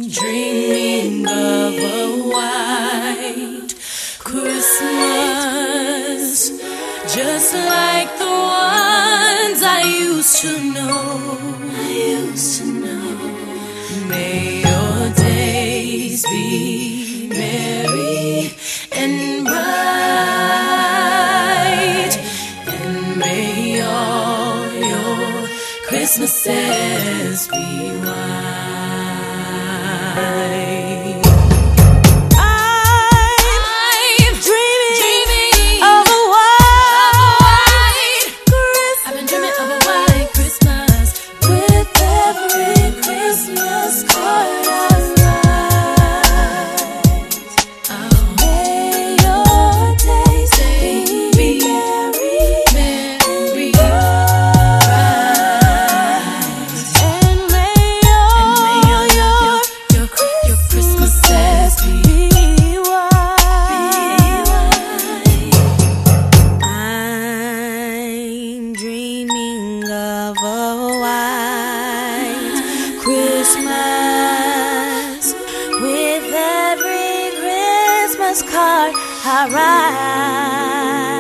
dreaming of a white Christmas, just like the ones I used to know. May your days be merry and bright, and may all your Christmases be white. Christmas, with every Christmas card I write.